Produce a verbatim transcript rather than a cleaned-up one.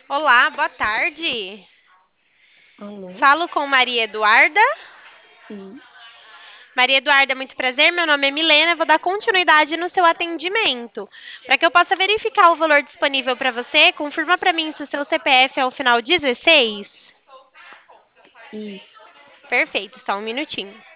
Olá, boa tarde. Alô? Falo com Maria Eduarda. Sim, Maria Eduarda, muito prazer. Meu nome é Milena. Vou dar continuidade no seu atendimento. Para que eu possa verificar o valor disponível para você, confirma para mim se o seu C P F é o final dezesseis. isso. Perfeito, só um minutinho.